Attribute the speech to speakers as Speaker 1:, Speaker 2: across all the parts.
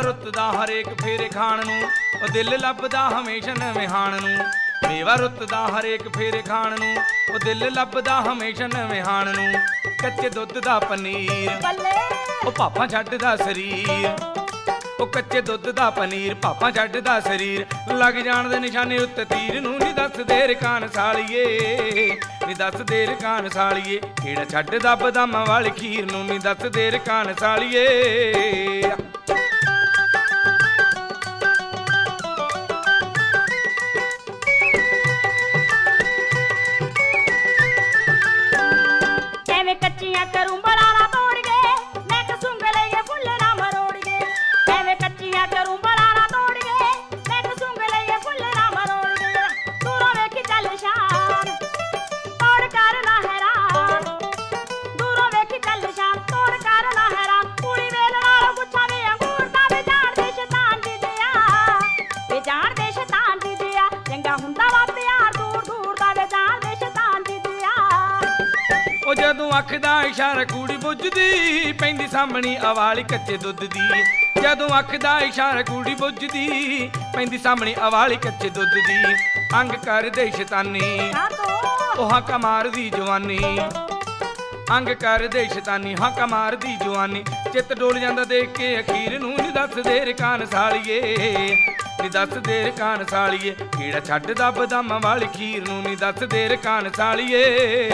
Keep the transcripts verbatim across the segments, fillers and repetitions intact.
Speaker 1: ਰੁੱਤ ਦਾ ਹਰੇਕ ਫੇਰੇ ਖਾਣ ਨੂੰ, ਉਹ ਦਿਲ ਲੱਭਦਾ ਹਮੇਸ਼ਾ ਨਵੇਂ ਹਾਣ ਨੂੰ। ਮੇਵਾ ਰੁੱਤ ਦਾ ਹਰੇਕ ਫੇਰੇ ਖਾਣ ਨੂੰ, ਉਹ ਦਿਲ ਲੱਭਦਾ ਹਮੇਸ਼ਾ ਨਵੇਂ ਹਾਣ ਨੂੰ। ਕੱਚੇ ਦੁੱਧ ਦਾ ਪਨੀਰ
Speaker 2: ਬੱਲੇ
Speaker 1: ਉਹ ਪਾਪਾ ਛੱਡਦਾ ਸਰੀਰ, ਉਹ ਕੱਚੇ ਦੁੱਧ ਦਾ ਪਨੀਰ ਪਾਪਾ ਛੱਡਦਾ ਸਰੀਰ। ਲੱਗ ਜਾਣ ਦੇ ਨਿਸ਼ਾਨੇ ਉੱਤੇ ਤੀਰ ਨੂੰ, ਨੀ ਦੱਸ ਦੇਰ ਕਾਨ ਸਾਲੀਏ, ਨੀ ਦੱਸ ਦੇਰ ਕਾਨ ਸਾਲੀਏ। ਕਿਹੜਾ ਛੱਡਦਾ ਬਦਾਮਾਂ ਵਾਲੀ ਖੀਰ ਨੂੰ, ਨੀ ਦੱਸ ਦੇਰ ਕਾਨ ਸਾਲੀਏ।
Speaker 2: ਐਵੇਂ ਕੱਚੀਆਂ ਕਰੂੰ ਬੜਾਲਾ ਤੋੜ ਗਏ, ਮੈਂ ਕਸੂੰਗ ਲਈਏ ਫੁੱਲ ਨਾ ਮਰੋੜ ਗਏ। ਐਵੇਂ ਕੱਚੀਆਂ ਕਰੂੰ ਬੜਾਲਾ ਤੋੜ ਗਏ, ਮੈਂ ਕਸੂੰਗ ਲਈਏ ਫੁੱਲ ਨਾ ਮਰੋੜ ਗਏ। ਦੂਰੋਂ ਵੇਖੀ ਚੱਲ ਸ਼ਾਨ ਤੋੜ ਕਰ ਨਾ ਹੈਰਾਨ, ਦੂਰੋਂ ਵੇਖੀ ਚੱਲ ਸ਼ਾਨ ਤੋੜ ਕਰ ਨਾ ਹੈਰਾਨ। ਕੁੜੀ ਵੇਲ ਨਾਲ ਗੁੱਛਾ ਵੇ ਅੰਗੂਰ ਦਾ, ਵੇ ਜਾਣ ਦੇ ਸ਼ੈਤਾਨ ਦੀ ਦਿਆ, ਵੇ ਜਾਣ ਦੇ ਸ਼ੈਤਾਨ ਦੀ ਦਿਆ। ਚੰਗਾ ਹੁੰਦਾ ਵਾ ਪਿਆਰ ਦੂਰ ਦੂਰ ਦਾ, ਵੇ ਜਾਣ ਦੇ ਸ਼ੈਤਾਨ ਦੀ ਦਿਆ।
Speaker 1: ਉਹ ਜਦੋਂ ਅੱਖ ਦਾ ਇਸ਼ਾਰਾ ਕੁੜੀ ਬੁੱਝਦੀ, ਪੈਂਦੀ ਸਾਹਮਣੀ ਅਵਾਲੀ ਕੱਚੇ ਦੁੱਧ ਦੀ। ਜਦੋਂ ਅੱਖ ਦਾ ਇਸ਼ਾਰਾ ਕੁੜੀ ਬੁੱਝਦੀ, ਪੈਂਦੀ ਸਾਹਮਣੀ ਅਵਾਲੀ ਕੱਚੇ ਦੁੱਧ ਦੀ। ਅੰਗ ਕਰਦੇ ਸ਼ੈਤਾਨੀ ਉਹ ਹਾਕਾ ਮਾਰਦੀ ਜਵਾਨੀ, ਅੰਗ ਕਰਦੇ ਸ਼ੈਤਾਨੀ ਹਾਕਾ ਮਾਰਦੀ ਜਵਾਨੀ। ਚਿੱਤ ਡੋਲ ਜਾਂਦਾ ਦੇਖ ਕੇ ਅਖੀਰ ਨੂੰ, ਨੀ ਦੱਸ ਦੇਰ ਕਾਨ ਸਾਲੀਏ, ਨੀ ਦੱਸ ਦੇਰ ਕਾਨ ਸਾਲੀਏ। ਕਿਹੜਾ ਛੱਡਦਾ ਬਦਾਮਾਂ ਵਾਲੀ ਖੀਰ ਨੂੰ, ਨੀ ਦੱਸ ਦੇਰ ਕਾਨ ਸਾਲੀਏ।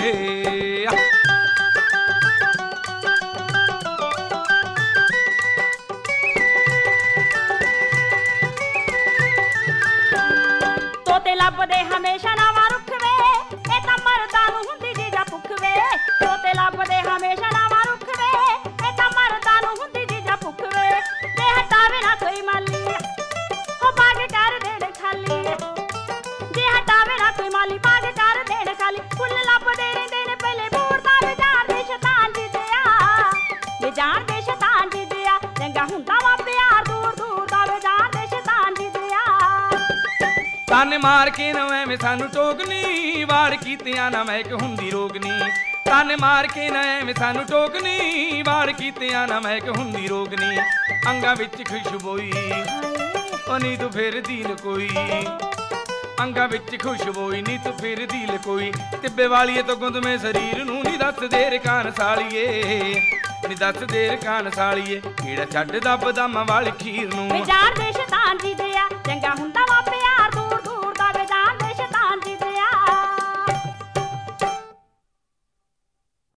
Speaker 2: ਤੋਤੇ ਲੱਭਦੇ ਹਮੇਸ਼ਾ ਨਵਾਂ ਰੁੱਖ ਵੇ, ਇਹ ਤਾਂ ਮਰਦਾਂ ਨੂੰ ਹੁੰਦੀ ਜੀਜਾ ਭੁੱਖ ਵੇ। ਤੋਤੇ ਲੱਭਦੇ ਹਮੇਸ਼ਾ ਨਵਾਂ ਰੁੱਖ ਵੇ, ਇਹ ਤਾਂ ਮਰਦਾਂ ਨੂੰ ਹੁੰਦੀ ਜੀਜਾ ਭੁੱਖ ਵੇ। ਤੇ ਹਟਾਵੇ ਨਾ ਕੋਈ ਮਾਲੀ, ਹੋ ਬਾਗ ਕਰ ਦੇਣ ਖਾਲੀ, ਜੇ ਹਟਾਵੇ ਨਾ ਕੋਈ ਮਾਲੀ ਬਾਗ ਕਰ ਦੇਣ ਖਾਲੀ। ਫੁੱਲ ਲੱਭਦੇ ਰਹਿੰਦੇ ਨੇ ਪਹਿਲੇ ਬੂਰ ਦਾ, ਵੇ ਜਾਣ ਦੇ ਸ਼ੈਤਾਨ ਦੀ ਦਿਆ, ਵੇ ਜਾਣ ਦੇ ਸ਼ੈਤਾਨ ਦੀ ਦਿਆ। ਚੰਗਾ ਹੁੰਦਾ ਵਾ ਪਿਆਰ ਦੂਰ ਦੂਰ ਦਾ, ਵੇ ਜਾਣ ਦੇ ਸ਼ੈਤਾਨ ਦੀ ਦਿਆ।
Speaker 1: ਤਾਨੇ ਮਾਰ ਕੇ ਨਾ ਐਵੇਂ ਸਾਨੂੰ ਟੋਕਨੀ, ਵਾਰ ਕੀਤਿਆਂ ਨਾ ਮਹਿਕ ਹੁੰਦੀ ਰੋਗਨੀ। ਤਾਨੇ ਮਾਰ ਕੇ ਨਾ ਐਵੇਂ ਸਾਨੂੰ ਟੋਕਨੀ, ਵਾਰ ਕੀਤਿਆਂ ਨਾ ਮਹਿਕ ਹੁੰਦੀ ਰੋਗਨੀ। ਅੰਗਾਂ ਵਿੱਚ ਖੁਸ਼ਬੋਈ ਉਹ ਨੀ ਤੂੰ ਫਿਰਦੀ ਲਕੋਈ, ਅੰਗਾਂ ਵਿੱਚ ਖੁਸ਼ਬੋਈ ਨੀ ਤੂੰ ਫਿਰਦੀ ਲਕੋਈ। ਟਿੱਬੇ ਵਾਲੀਏ ਤੋਂ ਗੁੰਦਵੇਂ ਸਰੀਰ ਨੂੰ, ਨੀ ਦੱਸ ਦੇਰ ਕਾਨ ਸਾਲੀਏ, ਨੀ ਦੱਸ ਦੇਰ ਕਾਨ ਸਾਲੀਏ। ਕਿਹੜਾ ਛੱਡਦਾ ਬਦਾਮਾਂ ਵਾਲੀ ਖੀਰ ਨੂੰ,
Speaker 2: ਵੇ ਜਾਣ ਦੇ ਸ਼ੈਤਾਨ ਦੀ ਦਿਆ। ਚੰਗਾ ਹੁੰਦਾ